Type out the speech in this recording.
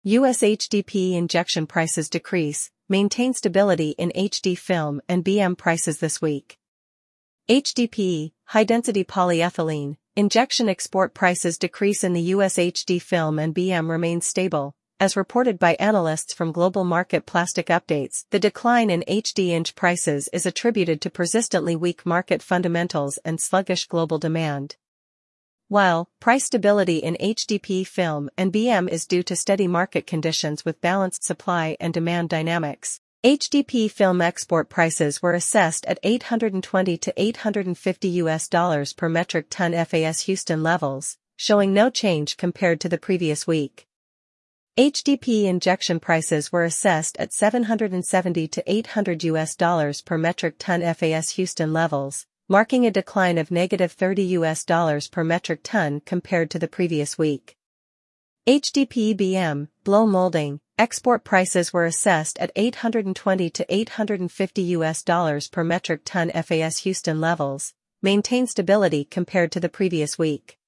US HDPE injection prices decrease, maintain stability in HD film and BM prices this week. HDPE, high-density polyethylene, injection export prices decrease in the US HD film and BM remain stable, as reported by analysts from Global Market Plastic Updates. The decline in HD inch prices is attributed to persistently weak market fundamentals and sluggish global demand. While price stability in HDPE film and BM is due to steady market conditions with balanced supply and demand dynamics, HDPE film export prices were assessed at $820 to $850 per metric ton FAS Houston levels, showing no change compared to the previous week. HDPE injection prices were assessed at $770 to $800 per metric ton FAS Houston levels, marking a decline of -$30 per metric ton compared to the previous week. HDPE BM, blow molding, export prices were assessed at $820 to $850 per metric ton FAS Houston levels, maintain stability compared to the previous week.